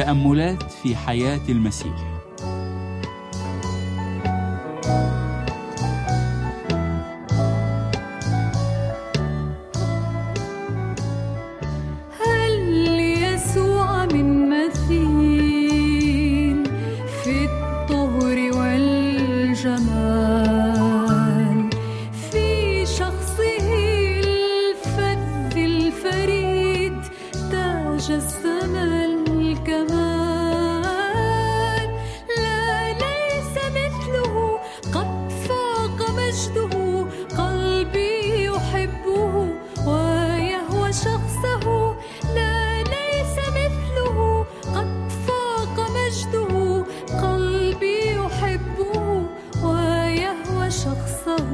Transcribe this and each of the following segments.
تأملات في حياة المسيح. هل يسوع من مثيل في الطهر والجمال، في شخصه الفذ الفريد تجسم الكمال. لا ليس مثله، قد فاق مجده، قلبي يحبه ويهوى شخصه. لا ليس مثله، قد فاق مجده، قلبي يحبه ويهوى شخصه.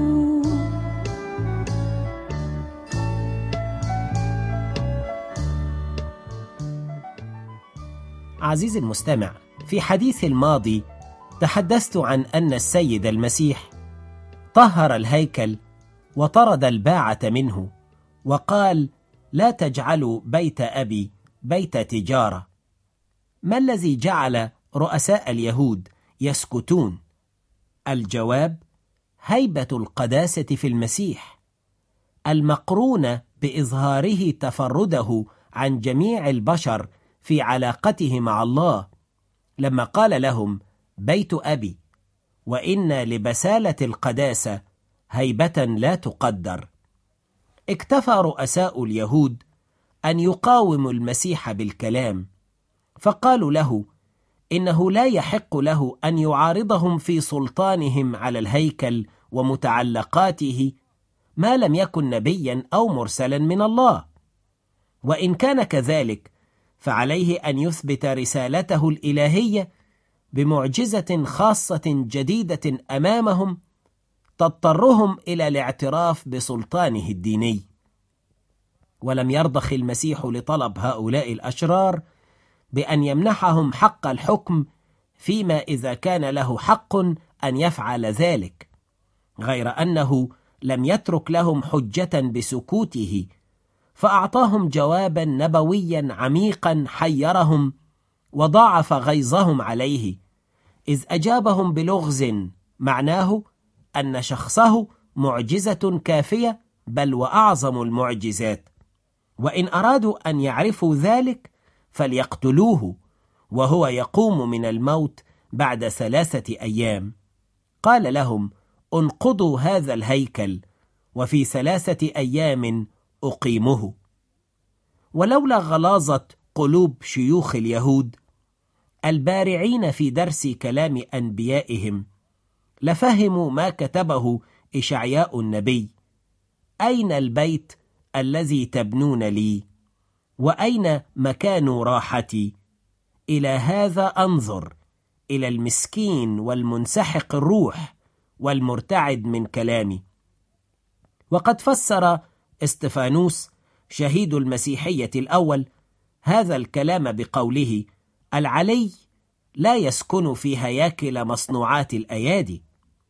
عزيزي المستمع، في حديث الماضي تحدثت عن أن السيد المسيح طهر الهيكل وطرد الباعة منه، وقال: لا تجعلوا بيت أبي بيت تجارة. ما الذي جعل رؤساء اليهود يسكتون؟ الجواب: هيبة القداسة في المسيح، المقرونة بإظهاره تفرده عن جميع البشر في علاقته مع الله، لما قال لهم: بيت أبي، وإن لبسالة القداسة هيبة لا تقدر. اكتفى رؤساء اليهود أن يقاوموا المسيح بالكلام، فقالوا له إنه لا يحق له أن يعارضهم في سلطانهم على الهيكل ومتعلقاته ما لم يكن نبيا أو مرسلا من الله. وإن كان كذلك فعليه أن يثبت رسالته الإلهية بمعجزة خاصة جديدة أمامهم تضطرهم إلى الاعتراف بسلطانه الديني. ولم يرضخ المسيح لطلب هؤلاء الأشرار بأن يمنحهم حق الحكم فيما إذا كان له حق أن يفعل ذلك، غير أنه لم يترك لهم حجة بسكوته، فأعطاهم جوابا نبويا عميقا حيرهم وضاعف غيظهم عليه، إذ أجابهم بلغز معناه أن شخصه معجزة كافية، بل وأعظم المعجزات، وإن أرادوا أن يعرفوا ذلك فليقتلوه وهو يقوم من الموت بعد 3 أيام. قال لهم: انقضوا هذا الهيكل وفي 3 أيام أقيمه. ولولا غلاظة قلوب شيوخ اليهود البارعين في درس كلام أنبيائهم لفهموا ما كتبه إشعياء النبي: أين البيت الذي تبنون لي؟ وأين مكان راحتي؟ إلى هذا أنظر، إلى المسكين والمنسحق الروح والمرتعد من كلامي. وقد فسر استفانوس شهيد المسيحية الأول هذا الكلام بقوله: العلي لا يسكن في هياكل مصنوعات الأيادي.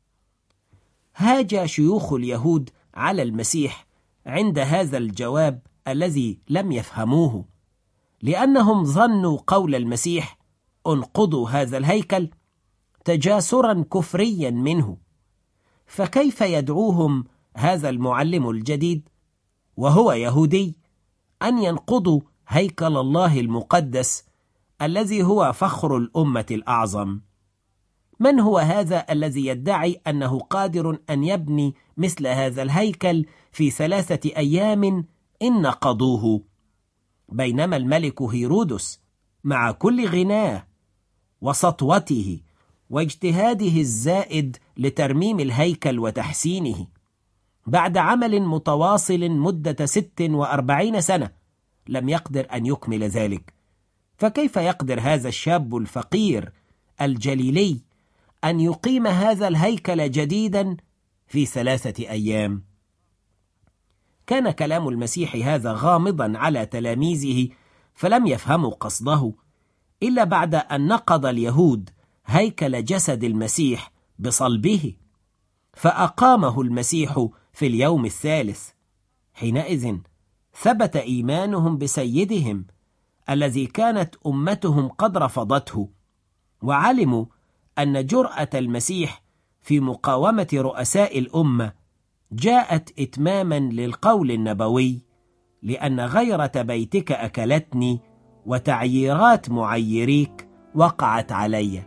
هاج شيوخ اليهود على المسيح عند هذا الجواب الذي لم يفهموه، لأنهم ظنوا قول المسيح: انقضوا هذا الهيكل تجاسرا كفريا منه. فكيف يدعوهم هذا المعلم الجديد وهو يهودي أن ينقضوا هيكل الله المقدس الذي هو فخر الأمة الأعظم؟ من هو هذا الذي يدعي أنه قادر أن يبني مثل هذا الهيكل في 3 أيام إن نقضوه؟ بينما الملك هيرودس مع كل غناه وسطوته واجتهاده الزائد لترميم الهيكل وتحسينه، بعد عمل متواصل مدة 46 سنة لم يقدر أن يكمل ذلك. فكيف يقدر هذا الشاب الفقير الجليلي أن يقيم هذا الهيكل جديدا في 3 أيام؟ كان كلام المسيح هذا غامضا على تلاميذه، فلم يفهموا قصده إلا بعد أن نقض اليهود هيكل جسد المسيح بصلبه، فأقامه المسيح في اليوم الثالث. حينئذ ثبت إيمانهم بسيدهم الذي كانت أمتهم قد رفضته، وعلموا أن جرأة المسيح في مقاومة رؤساء الأمة جاءت إتماما للقول النبوي: لأن غيرة بيتك أكلتني وتعييرات معيريك وقعت علي.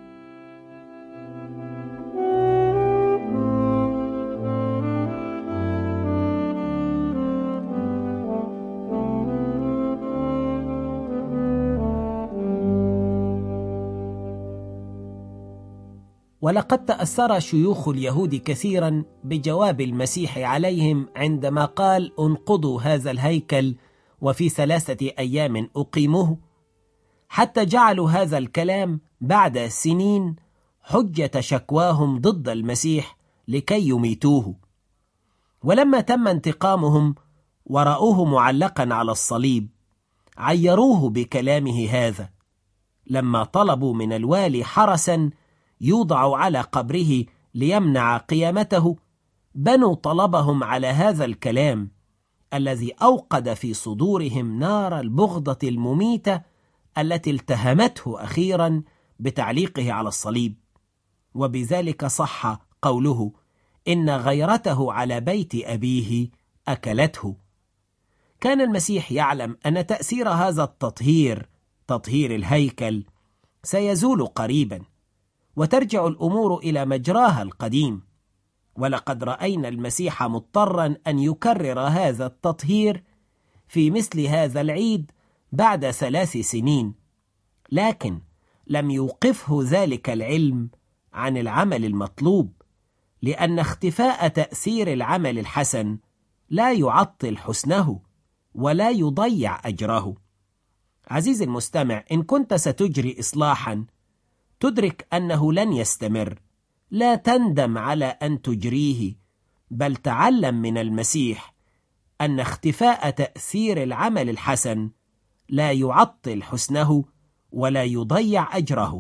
ولقد تأثر شيوخ اليهود كثيرا بجواب المسيح عليهم عندما قال: انقضوا هذا الهيكل وفي 3 أيام أقيمه، حتى جعلوا هذا الكلام بعد سنين حجة شكواهم ضد المسيح لكي يميتوه. ولما تم انتقامهم ورأوه معلقا على الصليب عيروه بكلامه هذا. لما طلبوا من الوالي حرسا يوضع على قبره ليمنع قيامته، بنوا طلبهم على هذا الكلام الذي أوقد في صدورهم نار البغضة المميتة التي التهمته أخيرا بتعليقه على الصليب. وبذلك صح قوله: إن غيرته على بيت أبيه أكلته. كان المسيح يعلم أن تأثير هذا التطهير، تطهير الهيكل، سيزول قريبا، وترجع الأمور إلى مجراها القديم. ولقد رأينا المسيح مضطرا أن يكرر هذا التطهير في مثل هذا العيد بعد 3 سنين، لكن لم يوقفه ذلك العلم عن العمل المطلوب، لأن اختفاء تأثير العمل الحسن لا يعطل حسنه ولا يضيع أجره. عزيزي المستمع، إن كنت ستجري إصلاحا تدرك أنه لن يستمر. لا تندم على أن تجريه، بل تعلم من المسيح أن اختفاء تأثير العمل الحسن لا يعطل حسنه ولا يضيع أجره.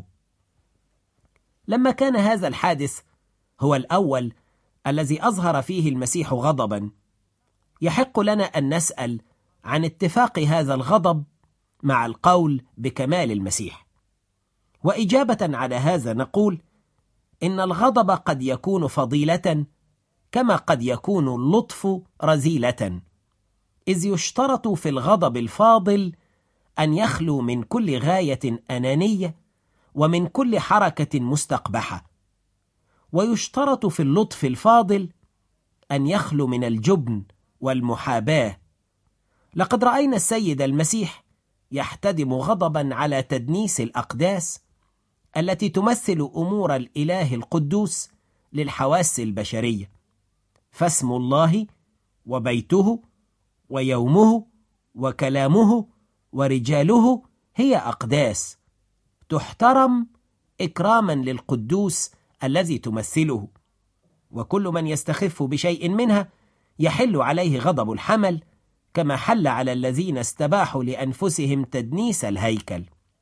لما كان هذا الحادث هو الأول الذي أظهر فيه المسيح غضبا، يحق لنا أن نسأل عن اتفاق هذا الغضب مع القول بكمال المسيح. وإجابة على هذا نقول إن الغضب قد يكون فضيلة كما قد يكون اللطف رذيلة، إذ يشترط في الغضب الفاضل أن يخلو من كل غاية أنانية ومن كل حركة مستقبحة، ويشترط في اللطف الفاضل أن يخلو من الجبن والمحاباة. لقد رأينا السيد المسيح يحتدم غضبا على تدنيس الأقداس التي تمثل أمور الإله القدوس للحواس البشرية، فاسم الله وبيته ويومه وكلامه ورجاله هي أقداس تحترم إكراما للقدوس الذي تمثله، وكل من يستخف بشيء منها يحل عليه غضب الحمل، كما حل على الذين استباحوا لأنفسهم تدنيس الهيكل.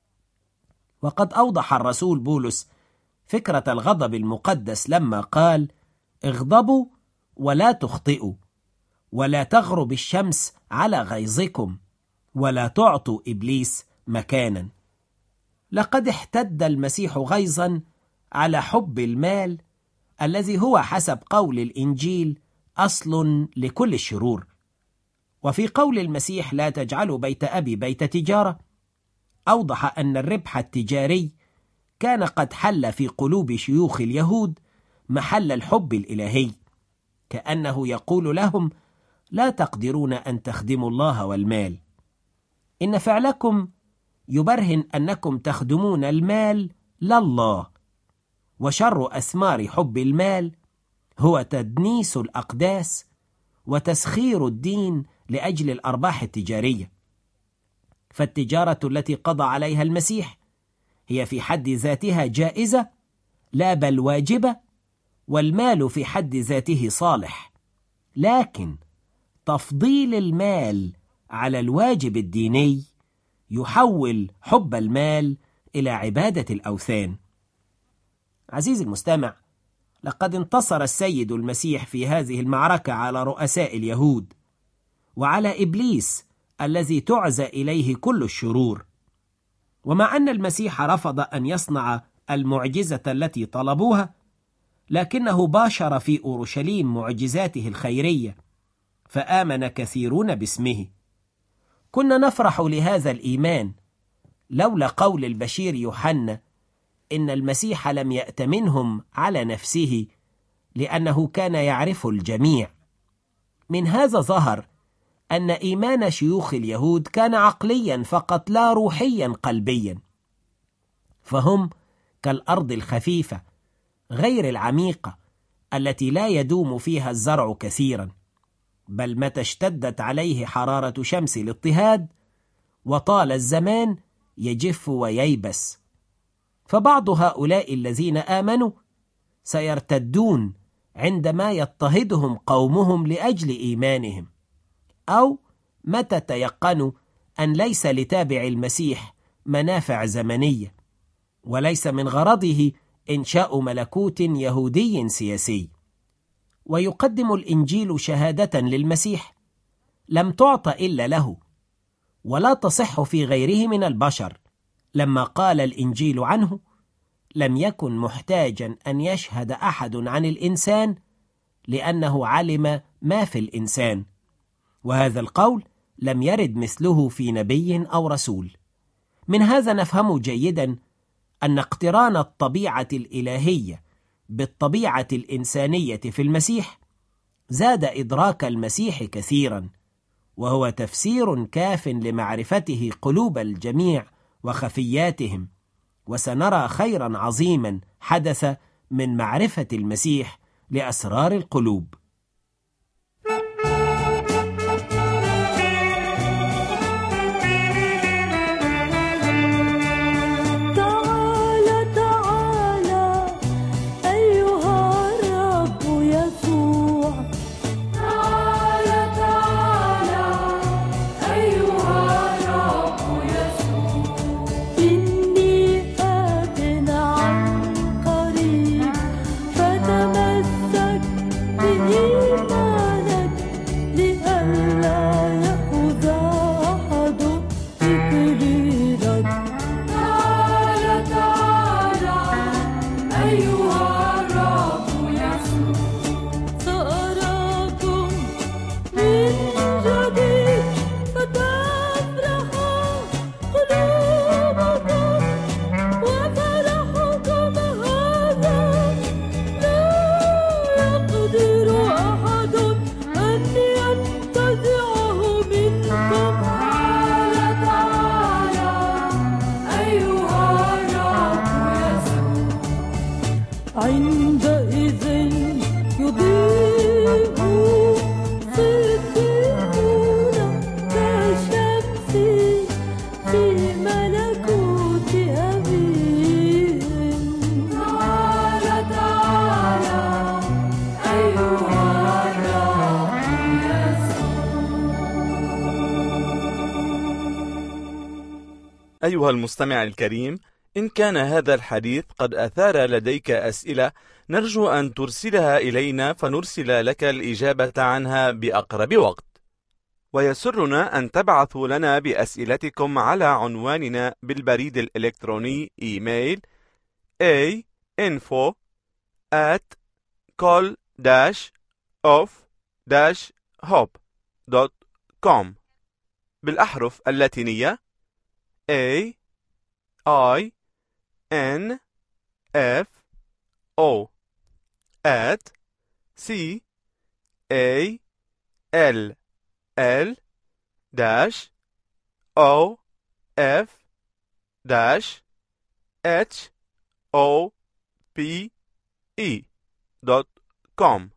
وقد أوضح الرسول بولس فكرة الغضب المقدس لما قال: اغضبوا ولا تخطئوا، ولا تغرب الشمس على غيظكم، ولا تعطوا إبليس مكانا. لقد احتد المسيح غيظا على حب المال الذي هو حسب قول الإنجيل أصل لكل الشرور. وفي قول المسيح: لا تجعلوا بيت أبي بيت تجارة، أوضح أن الربح التجاري كان قد حل في قلوب شيوخ اليهود محل الحب الإلهي، كأنه يقول لهم: لا تقدرون أن تخدموا الله والمال، إن فعلكم يبرهن أنكم تخدمون المال لا الله. وشر أثمار حب المال هو تدنيس الأقداس وتسخير الدين لأجل الأرباح التجارية. فالتجارة التي قضى عليها المسيح هي في حد ذاتها جائزة لا بل واجبة، والمال في حد ذاته صالح، لكن تفضيل المال على الواجب الديني يحول حب المال إلى عبادة الأوثان. عزيزي المستمع، لقد انتصر السيد المسيح في هذه المعركة على رؤساء اليهود وعلى إبليس الذي تعزى إليه كل الشرور. ومع أن المسيح رفض أن يصنع المعجزة التي طلبوها، لكنه باشر في أورشليم معجزاته الخيرية، فآمن كثيرون باسمه. كنا نفرح لهذا الإيمان لولا قول البشير يوحنا إن المسيح لم يأتمنهم على نفسه لأنه كان يعرف الجميع. من هذا ظهر أن إيمان شيوخ اليهود كان عقليا فقط لا روحيا قلبيا، فهم كالأرض الخفيفة غير العميقة التي لا يدوم فيها الزرع كثيرا، بل متى اشتدت عليه حرارة شمس الاضطهاد وطال الزمان يجف وييبس. فبعض هؤلاء الذين آمنوا سيرتدون عندما يضطهدهم قومهم لأجل إيمانهم، أو متى تيقنوا أن ليس لتابع المسيح منافع زمنية، وليس من غرضه إنشاء ملكوت يهودي سياسي. ويقدم الإنجيل شهادة للمسيح لم تعط إلا له، ولا تصح في غيره من البشر. لما قال الإنجيل عنه: لم يكن محتاجا أن يشهد أحد عن الإنسان لأنه علم ما في الإنسان. وهذا القول لم يرد مثله في نبي أو رسول. من هذا نفهم جيدا أن اقتران الطبيعة الإلهية بالطبيعة الإنسانية في المسيح زاد إدراك المسيح كثيرا، وهو تفسير كاف لمعرفته قلوب الجميع وخفياتهم. وسنرى خيرا عظيما حدث من معرفة المسيح لأسرار القلوب. أيها المستمع الكريم، إن كان هذا الحديث قد أثار لديك أسئلة، نرجو أن ترسلها إلينا فنرسل لك الإجابة عنها بأقرب وقت. ويسرنا أن تبعثوا لنا بأسئلتكم على عنواننا بالبريد الإلكتروني إيميل info@col-of-hope.com بالأحرف اللاتينية AINFO@CALL-OF-HOPE.com.